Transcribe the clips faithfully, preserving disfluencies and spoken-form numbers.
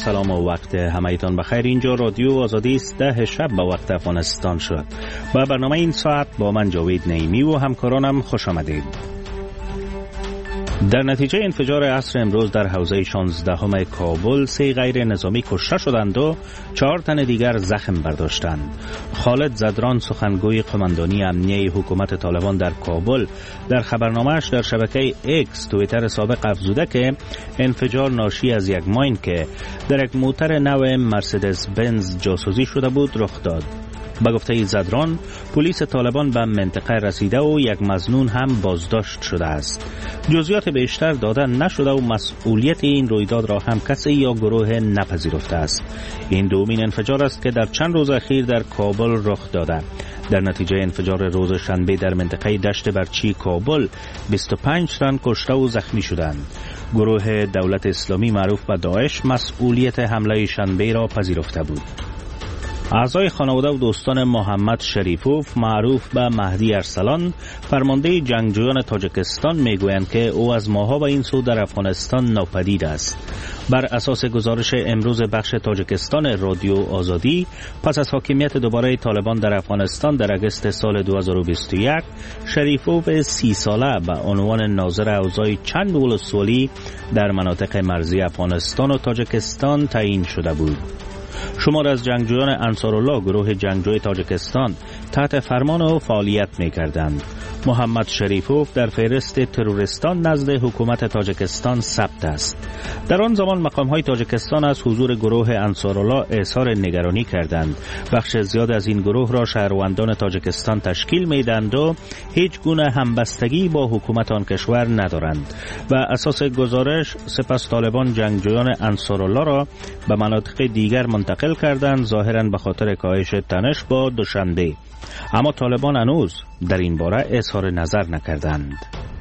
سلام و وقت همایتان بخیر. اینجا رادیو آزادی است. ده شب به وقت افغانستان شد. با برنامه این ساعت با من جاوید نعیمی و همکارانم خوش آمدید. در نتیجه انفجار عصر امروز در حوزه شانزدهم کابل سه غیر نظامی کشته شدند و چهار تن دیگر زخم برداشتند. خالد زدران، سخنگوی قماندانی امنیه حکومت طالبان در کابل، در خبرنامه‌اش در شبکه ایکس توییتر سابق افزوده که انفجار ناشی از یک ماین که در یک موتر نو مرسدس بنز جاسوسی شده بود رخ داد. به گفته زدران، پلیس طالبان به منطقه رسیده و یک مظنون هم بازداشت شده است. جزئیات بیشتر داده نشده و مسئولیت این رویداد را هم کسی یا گروه نپذیرفته است. این دومین انفجار است که در چند روز اخیر در کابل رخ داده. در نتیجه انفجار روز شنبه در منطقه دشت برچی کابل بیست و پنج تن کشته و زخمی شدند. گروه دولت اسلامی معروف به داعش مسئولیت حمله شنبه را پذیرفته بود. اعضای خانواده و دوستان محمد شریفوف معروف به مهدی ارسلان، فرمانده جنگجویان تاجیکستان، میگویند که او از ماه‌ها به این سو در افغانستان ناپدید است. بر اساس گزارش امروز بخش تاجیکستان رادیو آزادی، پس از حاکمیت دوباره طالبان در افغانستان در اگست سال دو هزار و بیست و یک، شریفوف سی ساله به عنوان ناظر اوضاع چند ولسوالی در مناطق مرزی افغانستان و تاجیکستان تعیین شده بود. شمار از جنگجویان انصارالله، گروه جنگجوی تاجیکستان، تحت فرمان او فعالیت می‌کردند. محمد شریفوف در فهرست تروریستان نزد حکومت تاجیکستان ثبت است. در آن زمان مقام‌های تاجیکستان از حضور گروه انصارالله اظهار نگرانی کردند. بخش زیاد از این گروه را شهروندان تاجیکستان تشکیل می‌دهند و هیچ گونه همبستگی با حکومت آن کشور ندارند. و اساس گزارش سپس طالبان جنگجویان انصارالله را به مناطق دیگر منتقل کردند، ظاهراً به خاطر کاهش تنش با دوشنبه. اما طالبان هنوز در این باره اظهار نظر نکردند.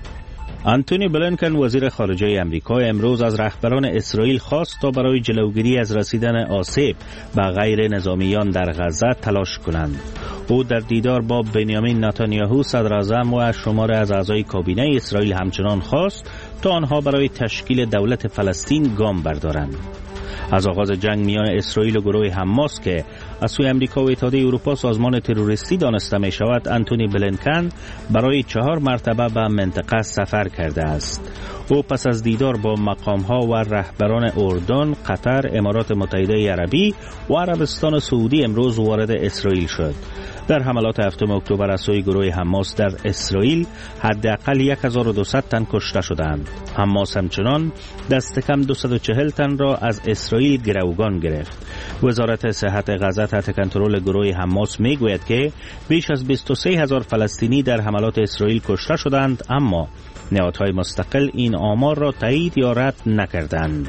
آنتونی بلینکن، وزیر خارجه امریکا، امروز از رهبران اسرائیل خواست تا برای جلوگیری از رسیدن آسیب به غیر نظامیان در غزه تلاش کنند. او در دیدار با بنیامین نتانیاهو صدر اعظم و شمار از اعضای کابینه اسرائیل همچنان خواست تا آنها برای تشکیل دولت فلسطین گام بردارند. از آغاز جنگ میان اسرائیل و گروه حماس که از سوی امریکا و اتحادیه اروپا سازمان تروریستی دانسته می شود، آنتونی بلینکن برای چهار مرتبه به منطقه سفر کرده است. او پس از دیدار با مقام‌ها و رهبران اردن، قطر، امارات متحده عربی و عربستان سعودی امروز وارد اسرائیل شد. در حملات هفتم اکتبر از سوی گروه حماس در اسرائیل حداقل یک هزار و دویست تن کشته شدند. حماس همچنان دست کم دویست و چهل تن را از اسرائیل گروگان گرفت. وزارت صحت غزه تحت کنترل گروه حماس میگوید که بیش از بیست و سه هزار فلسطینی در حملات اسرائیل کشته شدند، اما نهادهای مستقل این آمار را تایید یا رد نکردند.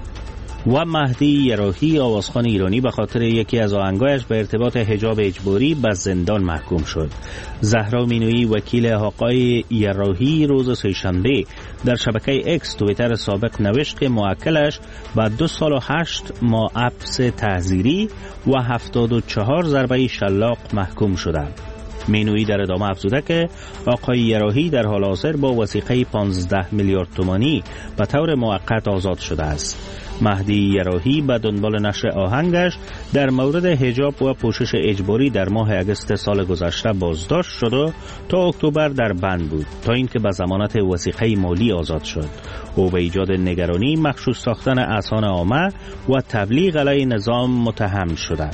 و مهدی یراحی، آوازخوان ایرانی، به خاطر یکی از آهنگایش به ارتباط حجاب اجباری به زندان محکوم شد. زهرا مینویی، وکیل آقای یراحی، روز سه‌شنبه در شبکه ایکس توییتر سابق نوشت که موکلش با دو سال و هشت ماه حبس تعزیری و هفتاد و چهار ضربه شلاق محکوم شده. مینویی در ادامه افزوده که آقای یراحی در حال حاضر با وثیقه پانزده میلیارد تومانی به طور موقت آزاد شده است. مهدی یراحی به دنبال نشر آهنگش در مورد حجاب و پوشش اجباری در ماه اگست سال گذشته بازداشت شد و تا اکتبر در بند بود تا اینکه به ضمانت وثیقه مالی آزاد شد. او به ایجاد نگرانی، مخشوش ساختن اذهان عامه و تبلیغ علیه نظام متهم شده.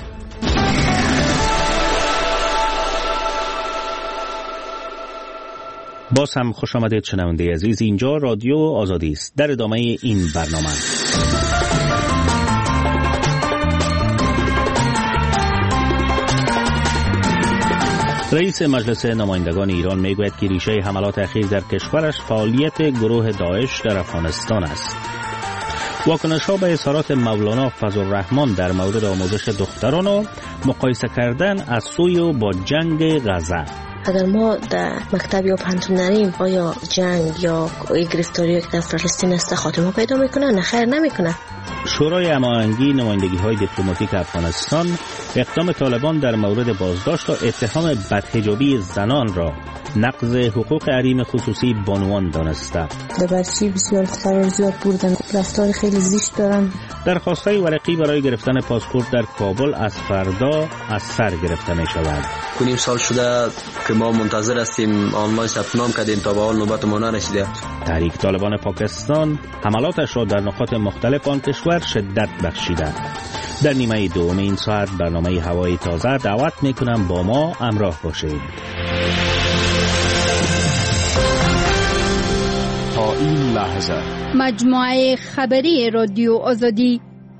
باز هم خوش آمدید شنونده عزیز. اینجا رادیو آزادی است. در ادامه این برنامه رئیس مجلس نمایندگان ایران میگوید که ریشه حملات اخیر در کشورش فعالیت گروه داعش در افغانستان است. واکنش ها به اظهارات مولانا فضلالرحمن در مورد آموزش دختران و مقایسه کردن از سوی و با جنگ غزه. اگر ما در مکتب یا پانتون نریم، آیا جنگ یا گرفتاری که در فلسطین است خاتمه پیدا میکنه؟ نه خیر نمیکنه. شورای هماهنگی نمایندگی های دیپلماتیک افغانستان اقدام طالبان در مورد بازداشت و اتهام بدحجابی زنان را نقض حقوق حریم خصوصی بانوان دانسته. در بچی بسیار قرار زیاد بردن، رفتار خیلی زشت دارن. درخواست‌های ورقی برای گرفتن پاسپورت در کابل از فردا از سر گرفته می شود. کنیم سال شده که ما منتظر هستیم، آنلاین ثبت نام کردیم تا به حال نوبت ما نرسیده. تحریک طالبان پاکستان حملاتش را در نقاط مختلف آن کشور شدت بخشیده. در نیمه دوم این ساعت برنامه هوای تازه دعوت میکنم با ما همراه باشید. تا این لحظه مجموعه خبری رادیو آزادی.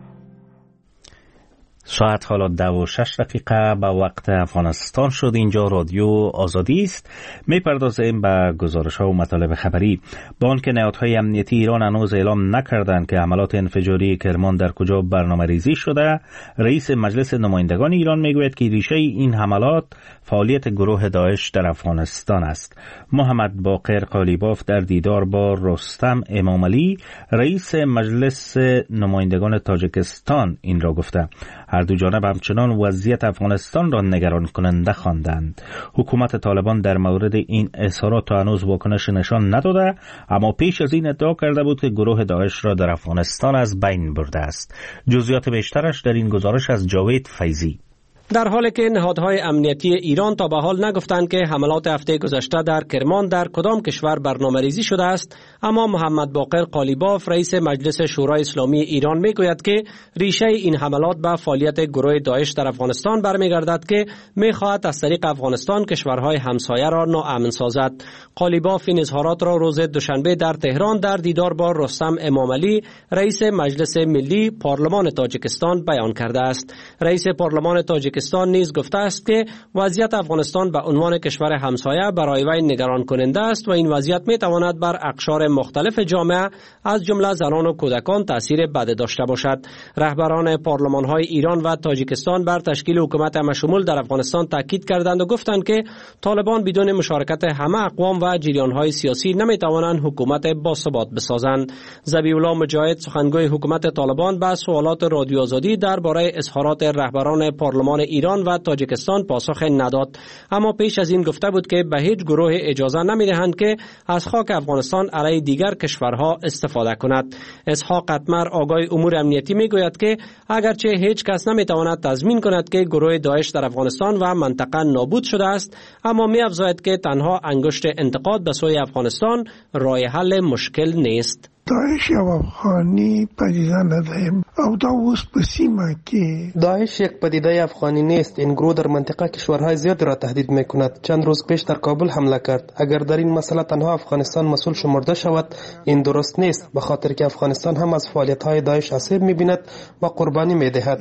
ساعت حالا دو و شش دقیقه به وقت افغانستان شد. اینجا رادیو آزادی است. میپردازیم به گزارش ها و مطالب خبری. بانک نهادهای امنیتی ایران هنوز اعلام نکردند که حملات انفجاری کرمان در کجا برنامه ریزی شده. رئیس مجلس نمایندگان ایران میگوید که ریشه این حملات فعالیت گروه داعش در افغانستان است. محمد باقر قالیباف در دیدار با رستم امامعلی رئیس مجلس نمایندگان تاجیکستان این را گفته. هر دو جانب همچنان وضعیت افغانستان را نگران کننده خواندند. حکومت طالبان در مورد این اظهارات تا هنوز واکنش نشان نداده، اما پیش از این ادعا کرده بود که گروه داعش را در افغانستان از بین برده است. جزئیات بیشترش در این گزارش از جاوید فیضی. در حالی که نهادهای امنیتی ایران تا به حال نگفتند که حملات هفته گذشته در کرمان در کدام کشور برنامه‌ریزی شده است، اما محمد باقر قالیباف رئیس مجلس شورای اسلامی ایران میگوید که ریشه این حملات به فعالیت گروه داعش در افغانستان برمیگردد که میخواهد از طریق افغانستان کشورهای همسایه را ناامن سازد. قالیباف این اظهارات را روز دوشنبه در تهران در دیدار با رستم امامعلی رئیس مجلس ملی پارلمان تاجیکستان بیان کرده است. رئیس پارلمان تاجیکستان نیز گفته است که وضعیت افغانستان به عنوان کشور همسایه برای وی نگران کننده است و این وضعیت می تواند بر اقشار مختلف جامعه از جمله زنان و کودکان تاثیر بد داشته باشد. رهبران پارلمان‌های ایران و تاجیکستان بر تشکیل حکومت همشمول در افغانستان تاکید کردند و گفتند که طالبان بدون مشارکت همه اقوام و جریان‌های سیاسی نمی توانند حکومت باثبات بسازند. ذبیح الله مجاهد سخنگوی حکومت طالبان به سوالات رادیو آزادی درباره اظهارات رهبران پارلمان ایران و تاجیکستان پاسخ نداد، اما پیش از این گفته بود که به هیچ گروه اجازه نمی‌دهند که از خاک افغانستان علیه دیگر کشورها استفاده کند. اسحاق قطمر آگای امور امنیتی میگوید که اگرچه هیچ کس نمیتواند تضمین کند که گروه داعش در افغانستان و منطقه نابود شده است، اما می‌افزاید که تنها انگشت انتقاد به سوی افغانستان راه حل مشکل نیست. داعش یو افغانی پدیده ندهیم او دا اوس په سیمه کې داعش یک پدیده افغانی نیست. این گروه در منطقه کشورهای زیادی را تهدید میکند. چند روز پیش در کابل حمله کرد. اگر در این مسئله تنها افغانستان مسئول شمرده شود این درست نیست، به خاطر که افغانستان هم از فعالیت‌های داعش آسیب می‌بیند و قربانی می‌دهد.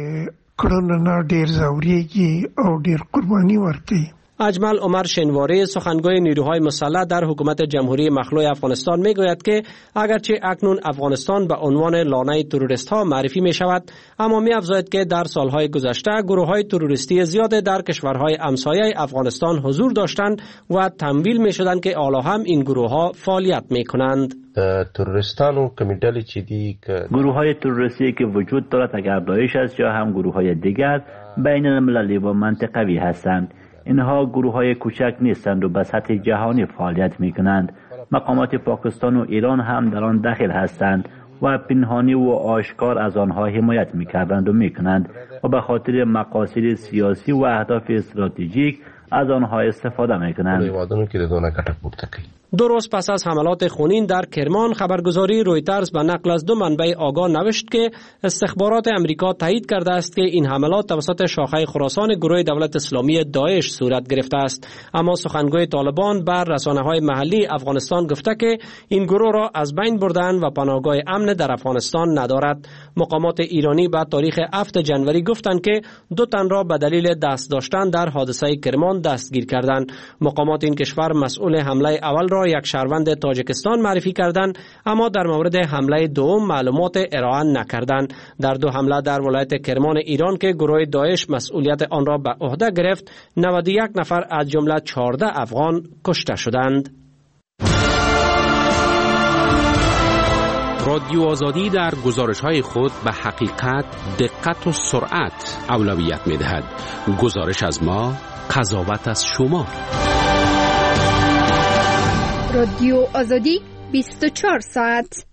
کړنه ډیر زوريږي او ډیر قربانی ورکوي. اجمل عمر شنواری سخنگوی نیروهای مسلح در حکومت جمهوری مخلوع افغانستان میگوید که اگرچه اکنون افغانستان به عنوان لانه تروریست ها معرفی می شود، اما می افزاید که در سالهای گذشته گروه های تروریستی زیاد در کشورهای همسایه افغانستان حضور داشتند و تمویل می شدند که حالا هم این گروه ها فعالیت می کنند. تروریستانو کمیټل چې دي گروه های تروریستی که وجود دارد اگر داعش است یا هم گروه های دیگر بین المللی و منطقوی هستند. اینها گروه های کوچک نیستند و به سطح جهانی فعالیت می کنند. مقامات پاکستان و ایران هم در آن داخل هستند و پنهانی و آشکار از آنها حمایت می کردند و می کنند و به خاطر مقاصد سیاسی و اهداف استراتژیک از آنها استفاده می کنند. دو روز پس از حملات خونین در کرمان، خبرگزاری رویترز به نقل از دو منبع آگاه نوشت که استخبارات امریکا تایید کرده است که این حملات توسط شاخه خراسان گروه دولت اسلامی داعش صورت گرفته است. اما سخنگوی طالبان بر رسانه‌های محلی افغانستان گفته که این گروه را از بین بردند و پناهگاه امن در افغانستان ندارد. مقامات ایرانی به تاریخ هفتم جنوری گفتند که دو تن را به دلیل دست داشتن در حادثه کرمان دستگیر کردند. مقامات این کشور مسئول حمله اول را یک شهروند تاجیکستان معرفی کردند، اما در مورد حمله دوم معلومات ارائه نکردند. در دو حمله در ولایت کرمان ایران که گروه داعش مسئولیت آن را به عهده گرفت، نود و یک نفر از جمله چهارده افغان کشته شدند. رادیو آزادی در گزارش‌های خود به حقیقت، دقت و سرعت اولویت می‌دهد. گزارش از ما، قضاوت از شما. رادیو آزادی بیست و چهار ساعت.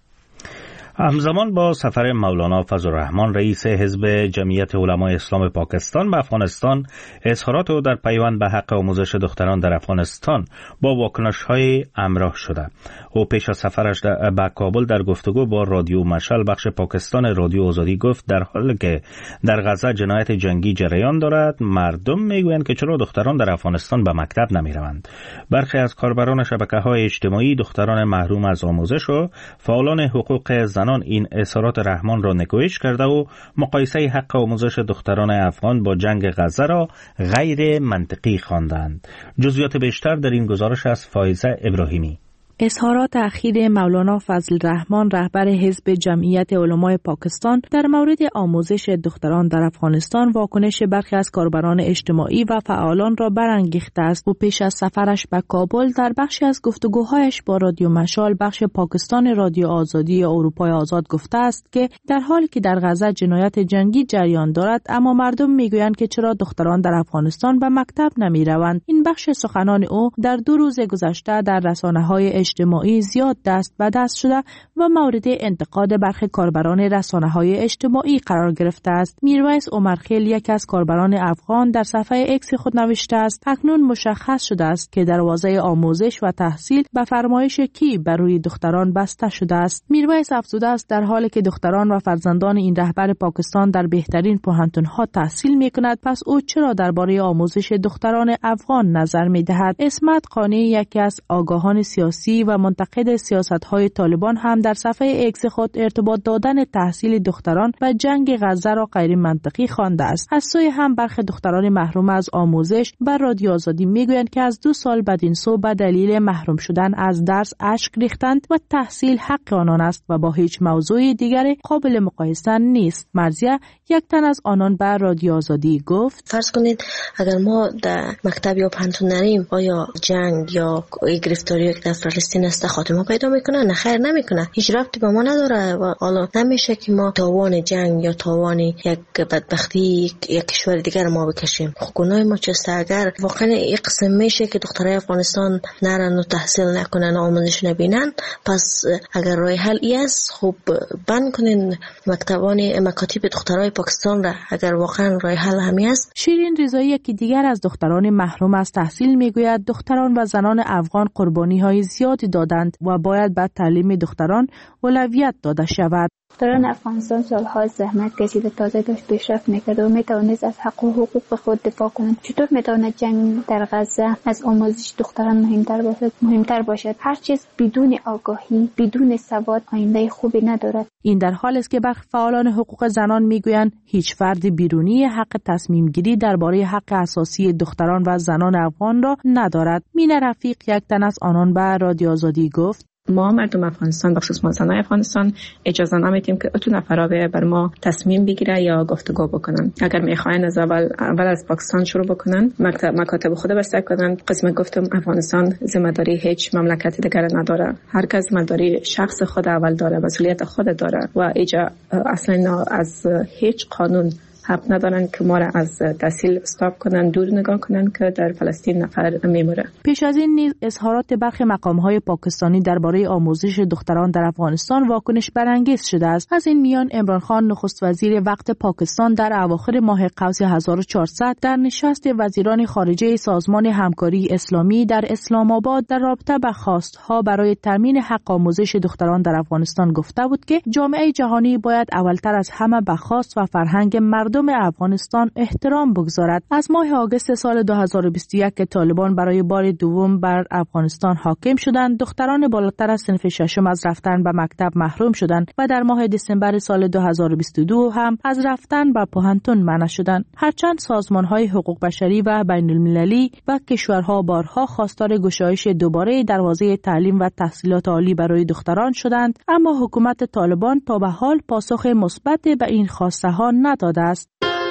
همزمان با سفر مولانا فضل الرحمن رئیس حزب جمعیت علمای اسلام پاکستان به افغانستان، اظهارات او در پیوند به حق آموزش دختران در افغانستان با واکنش‌های همراه شده. او پیش از سفرش به کابل در گفتگو با رادیو مشعل بخش پاکستان رادیو آزادی گفت در حالی که در غزه جنایت جنگی جریان دارد، مردم میگویند که چرا دختران در افغانستان به مکتب نمیروند. برخی از کاربران شبکه‌های اجتماعی دختران محروم از آموزش و فعالان حقوق زنان این اظهارات رحمان را نکوهش کرده و مقایسه حق آموزش دختران افغان با جنگ غزه را غیر منطقی خواندند. جزئیات بیشتر در این گزارش از فائزه ابراهیمی. اظهارات اخیر مولانا فضل الرحمن رهبر حزب جمعیت علمای پاکستان در مورد آموزش دختران در افغانستان واکنش برخی از کاربران اجتماعی و فعالان را برانگیخته است و پیش از سفرش به کابل در بخشی از گفتگوهایش با رادیو مشعل بخش پاکستان رادیو آزادی اروپای آزاد گفته است که در حالی که در غزه جنایت جنگی جریان دارد، اما مردم میگویند که چرا دختران در افغانستان به مکتب نمیروند. این بخش سخنان او در دو روز گذشته در رسانه‌های اجتماعی زیاد دست به دست شده و مورد انتقاد برخی کاربران رسانه‌های اجتماعی قرار گرفته است. میرویس عمرخیل، یک از کاربران افغان، در صفحه ایکس خود نوشته است: اکنون مشخص شده است که دروازه آموزش و تحصیل به فرمایش کی بر روی دختران بسته شده است. میرویس افزوده است در حالی که دختران و فرزندان این رهبر پاکستان در بهترین پوهنتون‌ها تحصیل می‌کنند، پس او چرا درباره آموزش دختران افغان نظر می‌دهد؟ اسمت قانی، یکی از آگاهان سیاسی و منتقد سیاست‌های طالبان، هم در صفحه ایکس خود ارتباط دادن تحصیل دختران و جنگ غزه را غیر منطقی خوانده است. از سوی هم برخی دختران محروم از آموزش بر رادیو آزادی میگویند که از دو سال بدین سو به دلیل محروم شدن از درس اشک ریختند و تحصیل حق آنان است و با هیچ موضوع دیگری قابل مقایسه نیست. مرزیه، یک تن از آنان بر رادیو آزادی گفت: فرض کنید اگر ما در مکتب یا پانتون نریم، آیا جنگ یا گرفتاری که در فلسطین است خاتمه پیدا میکنه؟ نه خیر، نمیکنه. هیچ ربطی به ما نداره و حالا نمیشه که ما تاوان جنگ یا تاوان یک بدبختی یک کشور دیگر ما بکشیم. گناه ما چیست؟ اگر واقعا این قسم میشه که دخترای افغانستان نرن و تحصیل نکنن و آموزش نبینن، پس اگر راه حل ای است، خب بند کنین مکتبان مکاتب دخترای پاکستان را، اگر واقعا راه حل همی است. شیرین رضایی که دیگر از دختران محروم از تحصیل میگوید دختران و زنان افغان قربانی های زیادی دادند و باید به تعلیم دختران اولویت داده شود. دختران افغانستان سالها زحمت کشیده، تازه داشت پیشرفت میکرد و میتوانست از حق و حقوق خود دفاع کند. چطور میتواند جنگ در غزه از آموزش دختران مهمتر باشد؟ مهمتر باشد. هر چیز بدون آگاهی، بدون سواد آینده خوبی ندارد. این در حالی است که برخی فعالان حقوق زنان میگویند هیچ فرد بیرونی حق تصمیم گیری درباره حق اساسی دختران و زنان افغان را ندارد. مینه رفیق، یک تن از آنان به رادیو آزادی گفت: ما مردم افغانستان، بخصوص ما زنای افغانستان، اجازه نمیدیم که اتو نفرا بر ما تصمیم بگیره یا گفتگو بکنن. اگر میخواین از اول اول از پاکستان شروع بکنن، مکتب مکاتب خود بسته کنن. قسم گفتم افغانستان ذمہ داری هیچ مملکت دیگر نداره. هر کس ذمہ داری شخص خود اول داره، مسئولیت خود داره و ایجا اصلا از هیچ قانون حق ندارن که ما را از تحصیل استاپ کنن، دور نگاه کنن که در فلسطین نفر میموره. پیش از این نیز اظهارات برخی مقام‌های پاکستانی درباره آموزش دختران در افغانستان واکنش برانگیز شده است. از این میان عمران خان نخست وزیر وقت پاکستان در اواخر ماه قوس هزار و چهارصد در نشست وزیران خارجه سازمان همکاری اسلامی در اسلام آباد در رابطه با خواست‌ها برای تامین حق آموزش دختران در افغانستان گفته بود که جامعه جهانی باید اولتر از همه به خواست و فرهنگ مردم افغانستان احترام بگذارد. از ماه آگوست سال دو هزار و بیست و یک که طالبان برای بار دوم بر افغانستان حاکم شدند، دختران بالاتر از صنف ششم از رفتن به مکتب محروم شدند و در ماه دسامبر سال دو هزار و بیست و دو هم از رفتن به پوهنتون منع شدند. هرچند سازمان‌های حقوق بشری و بین المللی و کشورها بارها خواستار گشایش دوباره دروازه تعلیم و تحصیلات عالی برای دختران شدند، اما حکومت طالبان تا به حال پاسخ مثبت به این خواسته ها نداده است.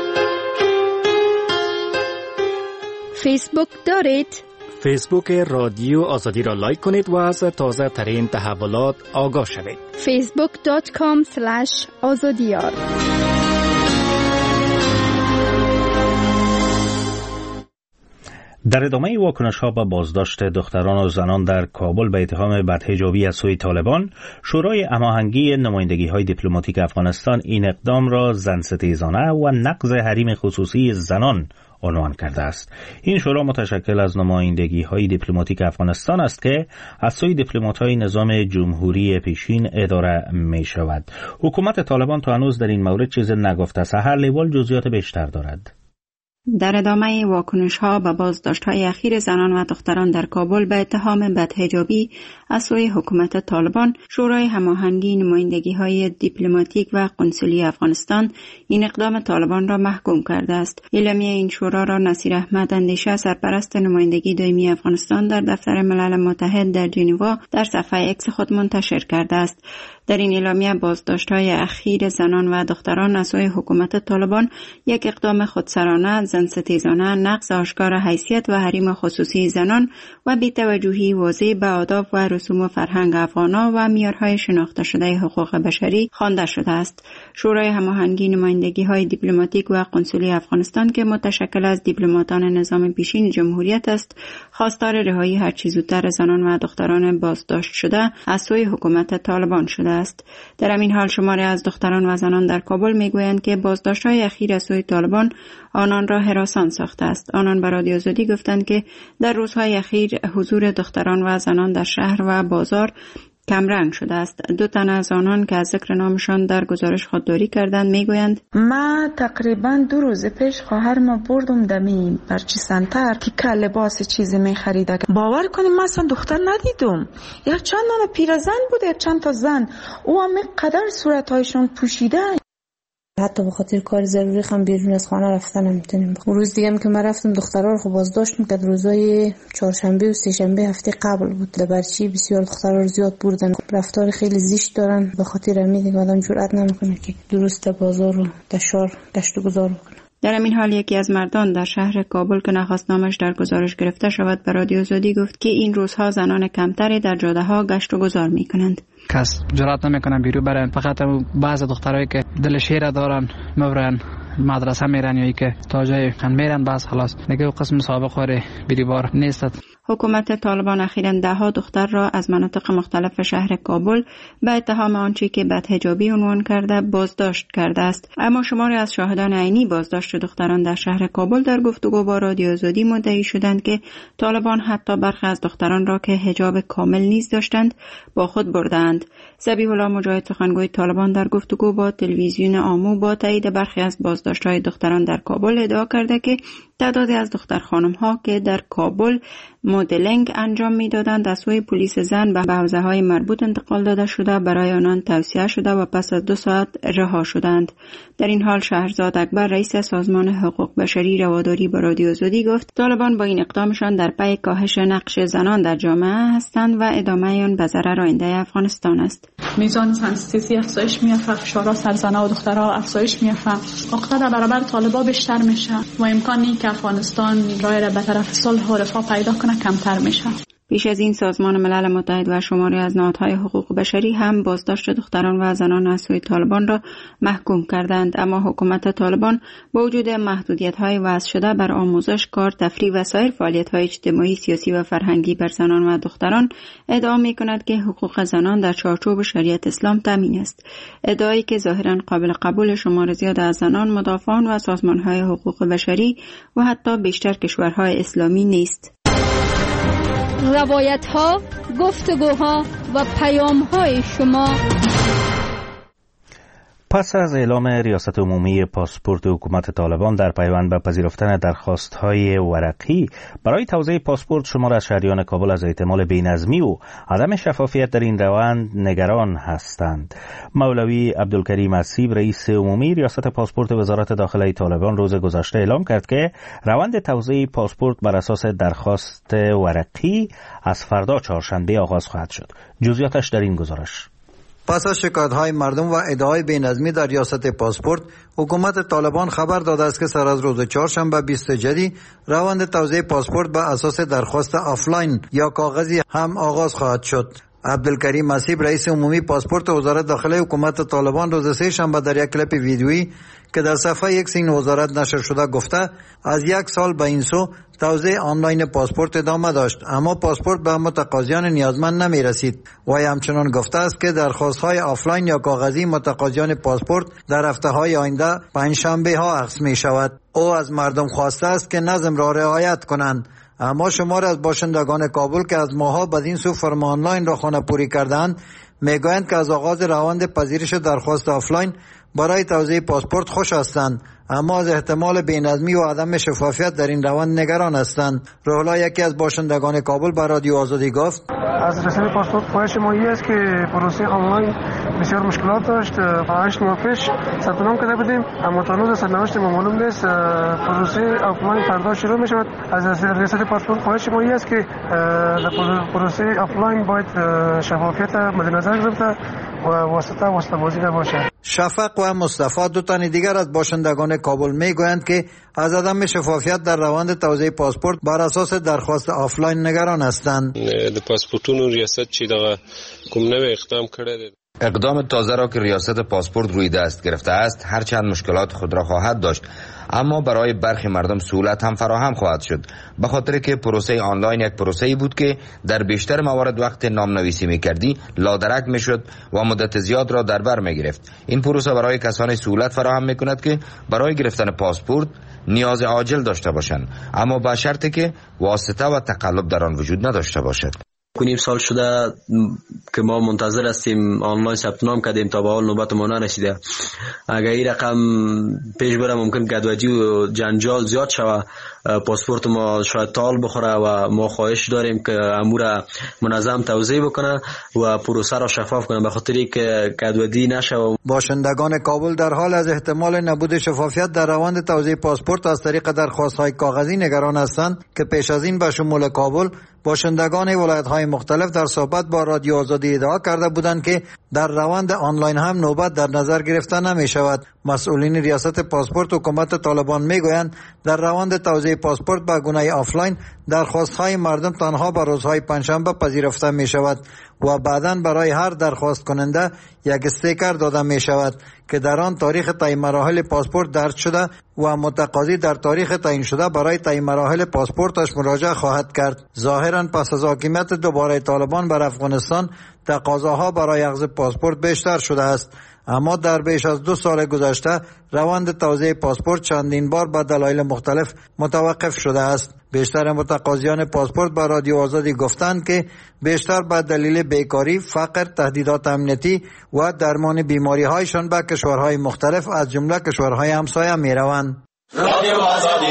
فیسبوک دارید؟ فیسبوک رادیو آزادی را لایک کنید و از تازه ترین تحولات آگاه شوید. فیسبوک دات کام اسلش آزادیار. در ادامه واکنش‌ها به بازداشت دختران و زنان در کابل به اتهام بدحجابی از سوی طالبان، شورای هماهنگی نمایندگی‌های دیپلماتیک افغانستان این اقدام را زنستیزانه و نقض حریم خصوصی زنان عنوان کرده است. این شورا متشکل از نمایندگی‌های دیپلماتیک افغانستان است که از سوی دیپلمات‌های نظام جمهوری پیشین اداره می‌شود. حکومت طالبان تا هنوز در این مورد چیزی نگفته است. هر لیوال جزئیات بیشتر دارد. در ادامه واکنش‌ها به بازداشت‌های اخیر زنان و دختران در کابل به اتهام بدحجابی از سوی حکومت طالبان، شورای هماهنگی نمایندگی‌های دیپلماتیک و قنسولی افغانستان این اقدام طالبان را محکوم کرده است. اعلامیه این شورا را نصیر احمد اندیشه، سرپرست نمایندگی دائمی افغانستان در دفتر ملل متحد در ژنوا، در صفحه اکس خود منتشر کرده است. در این اعلامیه بازداشت‌های اخیر زنان و دختران از سوی حکومت طالبان یک اقدام خودسرانه، زنستیزانه، نقض آشکار حیثیت و حریم خصوصی زنان و بی‌توجهی واضح به آداب و رسوم و فرهنگ افغان‌ها و معیارهای شناخته شده حقوق بشری خوانده شده است. شورای هماهنگی نمایندگی‌های دیپلماتیک و قنسولی افغانستان که متشکل از دیپلماتان نظام پیشین جمهوریت است، خواستار رهایی هر چه زودتر زنان و دختران بازداشت شده از سوی حکومت طالبان شده است. در همین حال شماری از دختران و زنان در کابل میگویند که بازداشت‌های اخیر از سوی طالبان آنان را هراسان ساخته است. آنان به رادیو آزادی گفتند که در روزهای اخیر حضور دختران و زنان در شهر و بازار کمرنگ شده است. دو تن از آنان که از ذکر نامشان در گزارش خودداری کردند میگویند: ما تقریبا دو روز پیش خواهرم بردم دمی برچی سنتر که لباس چیزی می خریده. باور کنیم من اصلا دختر ندیدم. یک چند تا پیرزن بود، یک چند تا زن. او هم قدر صورتایشون پوشیده. حتی به خاطر کار ضروری هم بیرون از خانه رفتن نمیتونیم. روز دیگه هم که من رفتم دخترها رو خب بازداشت میکرد. روزای چهارشنبه و سه‌شنبه هفته قبل بود. در برچی بسیار دخترها رو زیاد بردن. رفتار خیلی زشت دارن. به خاطر همین دیگه آدم جرئت نمیکنه که درست بازار و در شهر گشت و گذار بکنه. در این حال یکی از مردان در شهر کابل که نخواست نامش در گزارش گرفته شود به رادیو آزادی گفت که این روزها زنان کمتری در جاده ها گشت و گذار میکنند. کس جرأت نمیکنن بیرون برن. فقط بعض دخترایی که دل شیر دارن میبرن مدرسه میرن یا که تا جای میرن بس خلاص دیگه قسم سابق خوره بیریبار نیست. حکومت طالبان اخیراً ده ها دختر را از مناطق مختلف شهر کابل به اتهام آنچه که بدحجابی عنوان کرده بازداشت کرده است. اما شماری از شاهدان عینی بازداشت دختران در شهر کابل در گفتگو با رادیو آزادی مدعی شدند که طالبان حتی برخی از دختران را که حجاب کامل نیز داشتند با خود بردند. ذبیح الله مجاهد سخنگوی طالبان در گفتگو با تلویزیون آمو با تایید برخی از بازداشت‌های دختران در کابل ادعا کرده که تعدادی از دختر خانم‌ها که در کابل مدلینگ انجام می‌دادند از سوی پلیس زن به حوزه‌های مربوط انتقال داده شده برای آنان توصیه شده و پس از دو ساعت رها شدند. در این حال شهرزاد اکبر رئیس سازمان حقوق بشری رواداری با رادیو آزادی گفت طالبان با این اقدامشان در پی کاهش نقش زنان در جامعه هستند و ادامه آن به ضرر آینده افغانستان است. میزان سانسیتیزی افزایش می‌یافته، فشارها سر زن‌ها و دخترها افزایش می‌یافته، عقده در برابر طالبان بیشتر میشه و امکانی که افغانستان راه را به طرف صلح و رفاه پیدا کنه کمتر میشه. پیش از این سازمان ملل متحد و شماری از نهادهای حقوق بشری هم بازداشت دختران و زنان از سوی طالبان را محکوم کردند، اما حکومت طالبان با وجود محدودیت‌های وضع شده بر آموزش، کار، تفریح و سایر فعالیت‌های اجتماعی، سیاسی و فرهنگی بر زنان و دختران ادعا می‌کند که حقوق زنان در چارچوب شریعت اسلام تامین است. ادعایی که ظاهراً قابل قبول شمار زیاد از زنان، مدافعان و سازمان‌های حقوق بشری و حتی بیشتر کشورهای اسلامی نیست. روایت ها، گفتگوها و پیام های شما. پس از اعلام ریاست عمومی پاسپورت حکومت طالبان در پیوند به پذیرفتن درخواست‌های ورقی برای توزیع پاسپورت، شمار از شهریان کابل از احتمال بی‌نظمی و عدم شفافیت در این روند نگران هستند. مولوی عبدالکریم اسیب رئیس عمومی ریاست پاسپورت وزارت داخله طالبان روز گذشته اعلام کرد که روند توزیع پاسپورت بر اساس درخواست ورقی از فردا چهارشنبه آغاز خواهد شد. جزئیاتش در این گزارش. پس از شکایت‌های مردم و ادعای بی‌نظمی در ریاست پاسپورت، حکومت طالبان خبر داده است که سر از روز چهارشنبه بیست جدی روند توزیع پاسپورت به اساس درخواست آفلاین یا کاغذی هم آغاز خواهد شد. عبدالکریم مسیب رئیس عمومی پاسپورت وزارت داخله حکومت طالبان روز سه شنبه در یک کلیپ ویدیویی که در صفحه یک این وزارت نشر شده گفته از یک سال به این سو توزیع آنلاین پاسپورت ادامه داشت، اما پاسپورت به متقاضیان نیازمند نمی رسید. و همچنان گفته است که درخواست‌های آفلاین یا کاغذی متقاضیان پاسپورت در هفته‌های آینده پنجشنبه ها اخذ می شود. او از مردم خواسته است که نظم را رعایت کنند. اما شمار از باشندگان کابل که از ماها بدین سو فرم آنلاین را خانه‌پوری کردند میگویند که از آغاز روند پذیرش درخواست آفلاین برای توزیع پاسپورت خوش هستند، اما از احتمال بی‌نظمی و عدم شفافیت در این روند نگران هستند. روحلا یکی از باشندگان کابل به رادیو آزادی گفت از رسیدن پاسپورت خواهش ما این است که پروسه آنلاین بسیار مشکلات داشت. هشت ماه پیش ثبت نام کرده بودیم اما تا هنوز سرنوشت ما معلوم نیست. پروسه آفلاین فردا شروع می شود. از رسیدن پاسپورت خواهش ما این است که پروسه آفلاین باید شفافیت مد نظر گرفته و واسطه واسطه بازی نباشه. شفق و مصطفی دو تن دیگر از باشندگان کابل میگویند که از عدم شفافیت در روند توزیع پاسپورت بر اساس درخواست آفلاین نگران هستند. د پاسپورتونو ریاست چې دا کوم نوې اقدام کړی. اقدام تازه را که ریاست پاسپورت روی دست گرفته است هرچند مشکلات خود را خواهد داشت، اما برای برخی مردم سهولت هم فراهم خواهد شد، به خاطر که پروسه آنلاین یک پروسه‌ای بود که در بیشتر موارد وقت نامنویسی می‌کردی لادرک می‌شد و مدت زیاد را در بر می‌گرفت. این پروسه برای کسانی سهولت فراهم می‌کند که برای گرفتن پاسپورت نیاز عاجل داشته باشند، اما با شرطی که واسطه و تقلب در آن وجود نداشته باشد. کنیم سال شده که ما منتظر هستیم آنلاین ثبت نام کردیم تا به حال نوبت ما نرسیده. اگر این رقم پیش بره ممکن گدوجی و جنجال زیاد شوه، پاسپورت ما شاید تال بخوره و ما خواهش داریم که امور منظم توزیع بکنه و پروسه را شفاف کنه به خاطری که گدوجی نشه. باشندگان کابل در حال از احتمال نبود شفافیت در روند توزیع پاسپورت از طریق درخواست‌های کاغذی نگران هستند که پیش از این به شمول کابل باشندگان ولایت‌های مختلف در صحبت با رادیو آزادی ادعا کرده بودند که در روند آنلاین هم نوبت در نظر گرفته نمی شود. مسئولین ریاست پاسپورت حکومت طالبان میگویند در روند توزیع پاسپورت به گونه آفلاین درخواست‌های مردم تنها به روزهای پنجشنبه پذیرفته می شود و بعداً برای هر درخواست کننده یک استیکر داده می شود که در آن تاریخ تعیین مراحل پاسپورت درج شده و متقاضی در تاریخ تعیین شده برای تعیین مراحل پاسپورتش مراجعه خواهد کرد. ظاهراً پس از حاکمیت دوباره طالبان بر افغانستان تقاضاها برای اخذ پاسپورت بیشتر شده است، اما در بیش از دو سال گذشته روند توزیع پاسپورت چندین بار به دلایل مختلف متوقف شده است. بیشتر متقاضیان پاسپورت به رادیو آزادی گفتند که بیشتر به دلیل بیکاری، فقر، تهدیدات امنیتی و درمان بیماری هایشان به کشورهای مختلف از جمله کشورهای همسایه می روند. رادیو آزادی.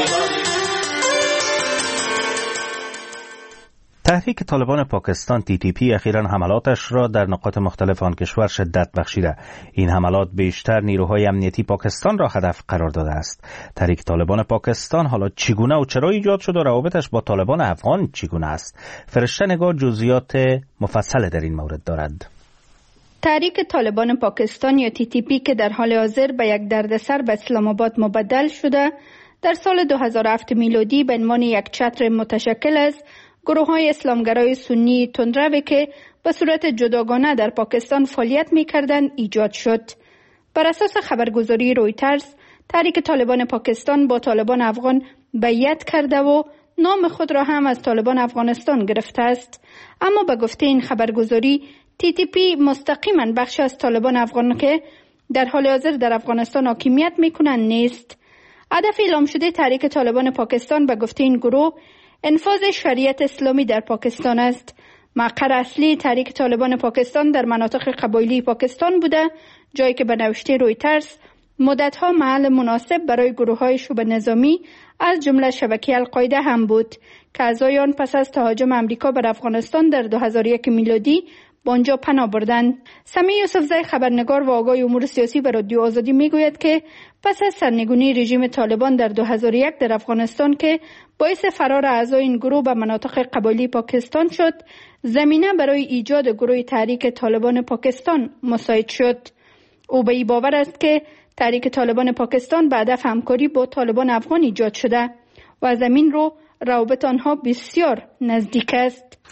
تحریک طالبان پاکستان تی تی پی اخیراً حملاتش را در نقاط مختلف آن کشور شدت بخشیده. این حملات بیشتر نیروهای امنیتی پاکستان را هدف قرار داده است. تحریک طالبان پاکستان حالا چگونه و چرا ایجاد شد و روابطش با طالبان افغان چگونه است؟ فرشته نگار جزئیات مفصل در این مورد دارد. تحریک طالبان پاکستان یا تی تی پی که در حال حاضر به یک دردسر به اسلام آباد مبدل شده، در سال دو هزار و هفت میلادی به عنوان یک چتر متشکل از گروه های اسلامگرای سنی تندروی که به صورت جداگانه در پاکستان فعالیت می کردند ایجاد شد. بر اساس خبرگزاری رویترز، تحریک طالبان پاکستان با طالبان افغان بیعت کرده و نام خود را هم از طالبان افغانستان گرفته است. اما به گفته این خبرگزاری، تی تی پی مستقیما بخش از طالبان افغان که در حال حاضر در افغانستان حاکمیت می کنند نیست. هدف اعلام شده تحریک طالبان پاکستان به گفته این گروه انفاذ شریعت اسلامی در پاکستان است. مقر اصلی تحریک طالبان پاکستان در مناطق قبایلی پاکستان بوده، جایی که به نوشته رویترز مدتها محل مناسب برای گروه‌های شبه نظامی از جمله شبکه القاعده هم بود که اعضای آن پس از تهاجم امریکا بر افغانستان در دو هزار و یک میلادی به آنجا پناه بردند. سمیع یوسفزی خبرنگار و آگاه امور سیاسی به رادیو آزادی میگوید که پس از سرنگونی رژیم طالبان در دو هزار و یک در افغانستان که باعث فرار اعضای این گروه به مناطق قبایلی پاکستان شد، زمینه برای ایجاد گروه تحریک طالبان پاکستان مساعد شد. او به این باور است که تحریک طالبان پاکستان به هدف همکاری با طالبان افغان ایجاد شده و از همین رو روابط آنها بسیار نزدیک است.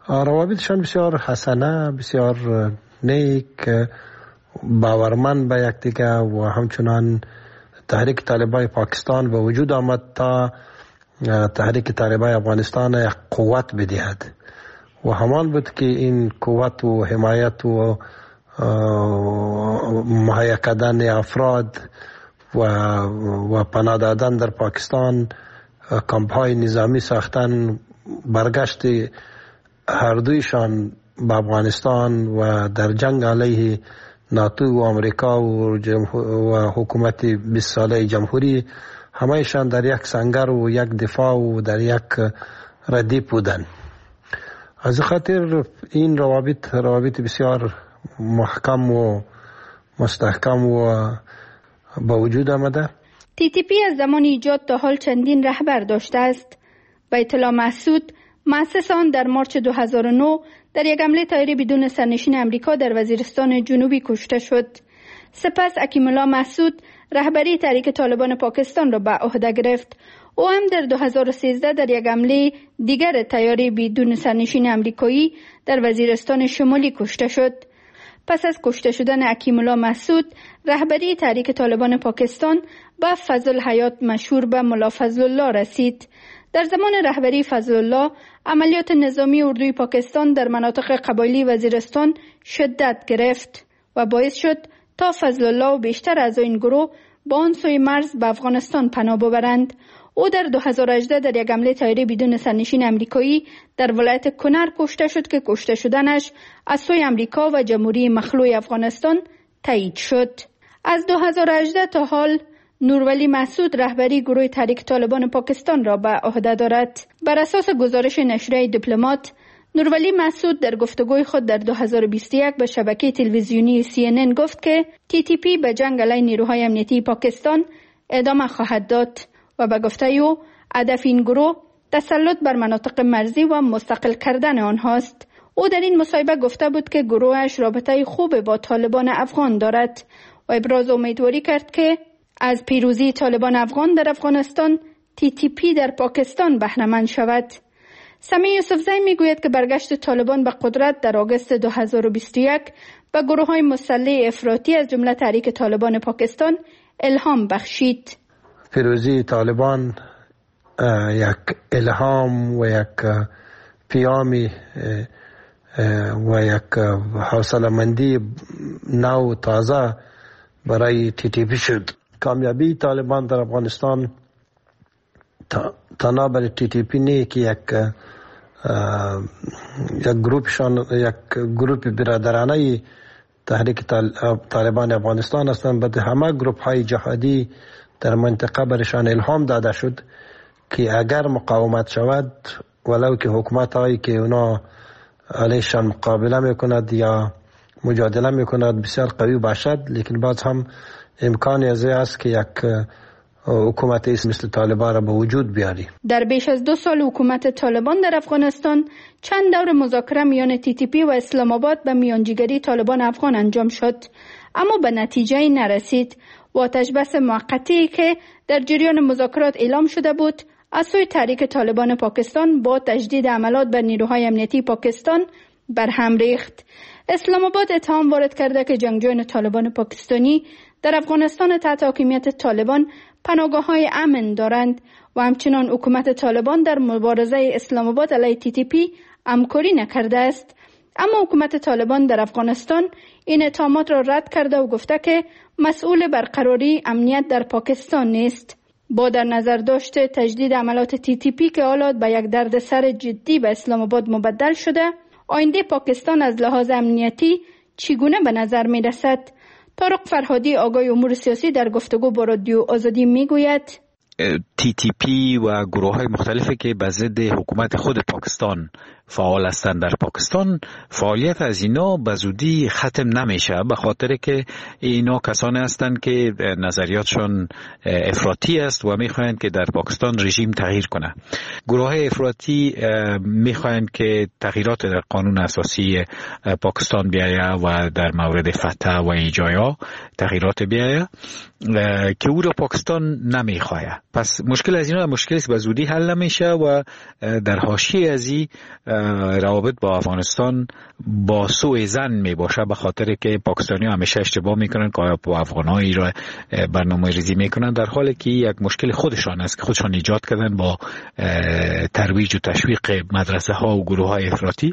روابطشان بسیار حسنه، بسیار نیک، باورمند به یکدیگر و همچنان تحریک طالبان پاکستان به وجود آمد تا تحریک طالبان افغانستان قوت بدهد و همان بود که این قوت و حمایت و مهیا کردن افراد و و پناه دادن در پاکستان، کمپ های نظامی ساختن، برگشت هر دویشان به افغانستان و در جنگ علیه ناتو و امریکا و, و حکومت بیست ساله جمهوری، همهشان در یک سنگر و یک دفاع و در یک ردیف بودن. از خاطر این روابط روابط بسیار محکم و مستحکم و با وجود آمده. تی تی پی از زمان ایجاد تا حال چندین رهبر داشته است. به اطلاع مسعود، مؤسس آن در مارچ دو هزار و نه در یک حمله طیاره بدون سرنشین امریکا در وزیرستان جنوبی کشته شد. سپس حکیم الله مسعود رهبری تحریک طالبان پاکستان را به عهده گرفت. او هم در دو هزار و سیزده در یک حمله دیگر طیاره بدون سرنشین امریکایی در وزیرستان شمالی کشته شد. پس از کشته شدن حکیم الله مسعود، رهبری تحریک طالبان پاکستان به فضل حیات مشهور به ملا فضل الله رسید. در زمان رهبری فضل الله، عملیات نظامی اردوی پاکستان در مناطق قبایلی وزیرستان شدت گرفت و باعث شد تا فضل الله و بیشتر اعضای این گروه با آن سوی مرز به افغانستان پناه ببرند. او در دو هزار و هجده در یک حمله طیاره بدون سرنشین امریکایی در ولایت کنر کشته شد که کشته شدنش از سوی امریکا و جمهوری مخلوع افغانستان تایید شد. از دو هزار و هجده تا حال نورولی مسعود رهبری گروه تحریک طالبان پاکستان را به عهده دارد. بر اساس گزارش نشریه دیپلمات، نورولی مسعود در گفتگوی خود در دو هزار و بیست و یک به شبکه تلویزیونی سی ان ان گفت که تی تی پی به جنگ علیه نیروهای امنیتی پاکستان ادامه خواهد داد و به گفته او هدف این گروه تسلط بر مناطق مرزی و مستقل کردن آنهاست. او در این مصاحبه گفته بود که گروهش رابطه خوب با طالبان افغان دارد و ابراز امیدواری کرد که از پیروزی طالبان افغان در افغانستان تی تی پی در پاکستان بهره مند شود. سمیع یوسفزی میگوید که برگشت طالبان به قدرت در آگوست دو هزار و بیست و یک به گروه‌های مسلح افراطی از جمله تحریک طالبان پاکستان الهام بخشید. پیروزی طالبان یک الهام و یک پیامی و یک حوصله‌مندی نو تازه برای تی تی پی شد. کامیابی طالبان در افغانستان تنها برای تی تی پی نه که یک یک گروپشان یک گروپ برادرانه تحریک طالبان افغانستان هستند، بلکه همه گروپ های جهادی در منطقه برشان الهام داده شد که اگر مقاومت شود، ولو که حکومت هایی که اونا علیشان مقابله میکند یا مجادله میکند بسیار قوی باشد، لیکن باز هم امکانی از است که یک حکومت مثل طالبان را به وجود بیاری. در بیش از دو سال حکومت طالبان در افغانستان چند دور مذاکره میان تی تی پی و اسلام آباد به میانجیگری طالبان افغان انجام شد، اما به نتیجه نرسید و آتش بس موقتی که در جریان مذاکرات اعلام شده بود از سوی تحریک طالبان پاکستان با تجدید حملات بر نیروهای امنیتی پاکستان بر هم ریخت. اسلام آباد اتهام وارد کرده که جنگجویان طالبان پاکستانی در افغانستان تحت حاکمیت طالبان پناهگاه‌های امن دارند و همچنان حکومت طالبان در مبارزه اسلام آباد علیه تی تی پی همکاری نکرده است. اما حکومت طالبان در افغانستان این اتهامات را رد کرده و گفته که مسئول برقراری امنیت در پاکستان نیست. با در نظر داشته تجدید عملات تی تی پی که حالا به یک دردسر جدی به اسلام آباد مبدل شده، آینده پاکستان از لحاظ امنیتی چگونه به نظر می رسد؟ طارق فرهادی آگاه امور سیاسی در گفتگو با رادیو آزادی می گوید تی تی پی و گروه های مختلفی که به ضد حکومت خود پاکستان فعال هستند در پاکستان، فعالیت از اینا به زودی ختم نمیشه، به خاطر که اینا کسانی هستند که نظریاتشون افراطی است و میخواهند که در پاکستان رژیم تغییر کنه. گروه های افراطی میخواهند که تغییرات در قانون اساسی پاکستان بیاید و در مورد فتح و ایجایا تغییرات بیاید که او را پاکستان نمیخواه. پس مشکل از اینا مشکلی است به زودی حل نمیشه و در حاشیه از این روابط با افغانستان با سوء ظن می باشه، به خاطر که پاکستانی همیشه اشتباه میکنن که آیا با افغانایی را برنامه ریزی میکنن، در حالی که یک مشکل خودشان است که خودشان ایجاد کردن با ترویج و تشویق مدرسه ها و گروه های افراطی.